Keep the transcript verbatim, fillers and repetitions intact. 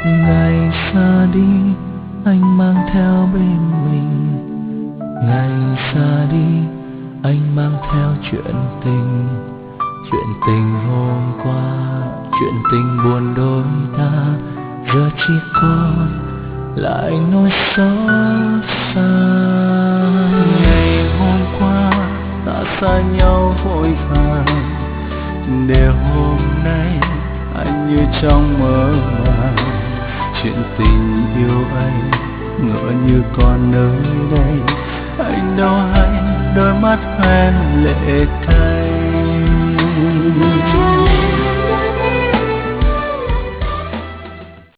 Ngày xa đi anh mang theo bên mình, ngày xa đi anh mang theo chuyện tình. Chuyện tình hôm qua, chuyện tình buồn đôi ta, giờ chỉ còn lại nỗi xót xa. Ngày hôm qua ta xa nhau vội vàng, để hôm nay anh như trong mơ màng. Chuyện tình yêu anh ngỡ như còn nơi đây, anh đâu hay đôi mắt hoen lệ cay.